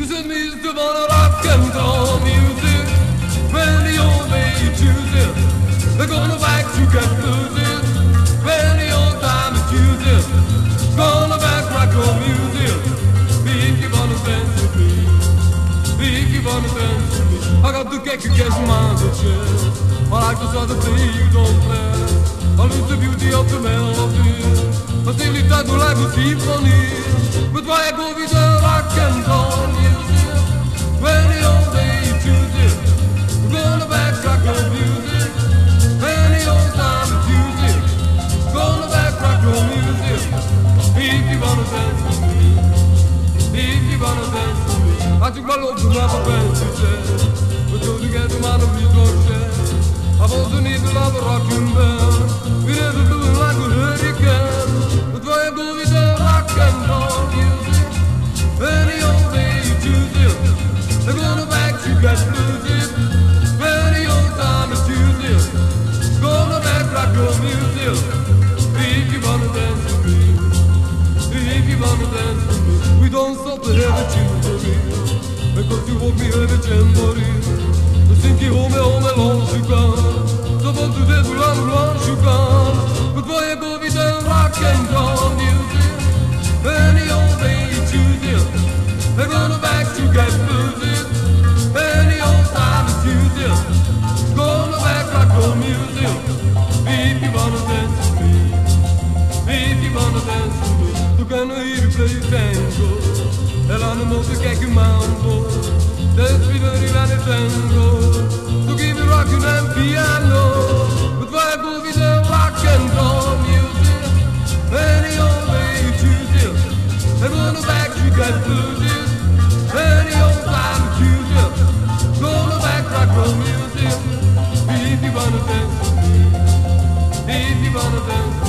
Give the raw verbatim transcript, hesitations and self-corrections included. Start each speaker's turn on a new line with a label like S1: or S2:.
S1: Listen me to wanna rock and roll music. When the old lady chooses, they're gonna back to get losing. When the old time is choosing, gonna back rock roll music. If you wanna dance with me, if you wanna dance with me, I got to get you get my chest. I like the sort of thing you don't play. I lose the beauty of the melody. I still need that to like a symphony. But why I go with the rock and roll music? When the old day chooses, we're gonna back rock roll music. When the old time is choosing, gonna back rock roll music. If you wanna dance with me, if you wanna dance with me, I took my love to my friends, she said. We're going to get them out of his share. I've also need to love a rockin' band. We never do it like a hurricane. But why I go with the rock and roll music? Any old day you choose it, they're gonna back to get music. Any old time you choose it, gonna back rock your music. If you wanna dance with me, if you wanna dance with me, we don't stop to have a jamboree. Because you want me have a jamboree. Sinki home home long sugar, so want to do long long sugar. But why I go with the rock and roll music? Any old day you choose it, they're gonna back to get music. Any old time you choose it, gonna back rock roll music. If you wanna dance with me, if you wanna dance with me, tu can hear play tango. E l'hanno molto che è mambo. Dance with the river and tango. To give you rockin' and piano. But why I go with the rock and roll music? Any old way you choose it, they're gonna back to get blues. Any old time you choose it, gonna back rock roll music. If you wanna dance with me, if you wanna dance with me.